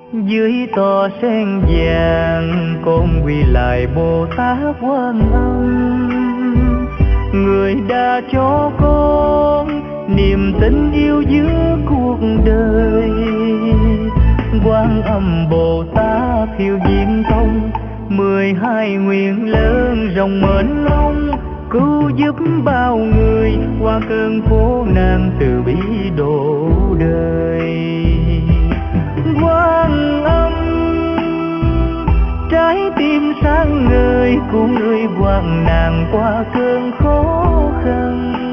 Dưới tòa sen vàng con quỳ lại Bồ Tát Quan Âm, người đã cho con niềm tin yêu giữa cuộc đời. Quan Âm Bồ Tát hiệu diên thông, 12 nguyện lớn rộng mênh mông, cứu giúp bao người qua cơn khổ nạn, từ bi độ đời. Quan Âm trái tim sáng ngời, cứu người hoạn nạn qua cơn khó khăn.